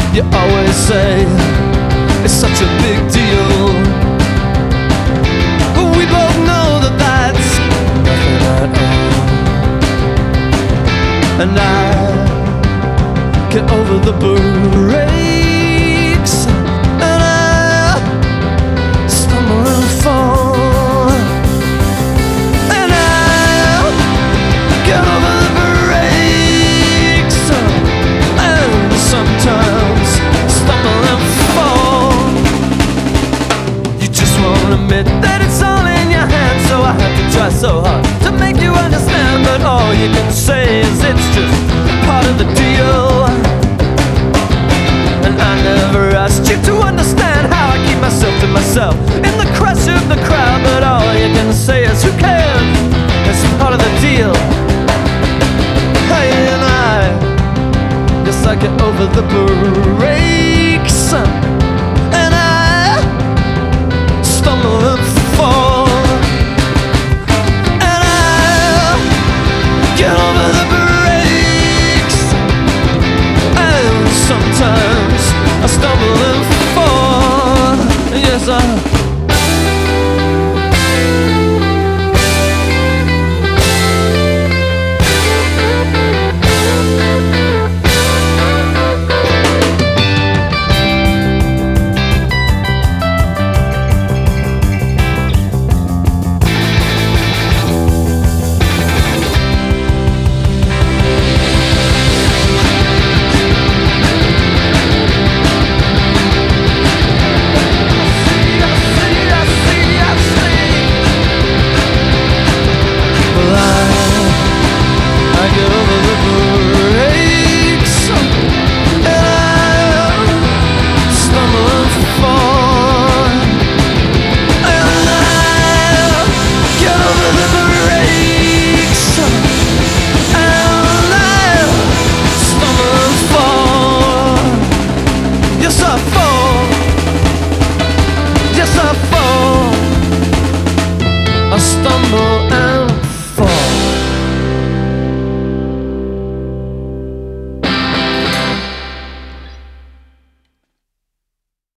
You always say it's such a big deal, but we both know that that's nothing at all. And I get over the breaks, and I stumble and fall, and I get over the breaks, and sometimes stumble and fall. You just won't admit that it's all in your hands, so I have to try so hard to make you understand, but all you can say is it's just part of the deal. And I never asked you to understand how I keep myself to myself in the crush of the crowd, but all you can say is who cares, it's part of the deal. Hey, and I, yes, I get over the break.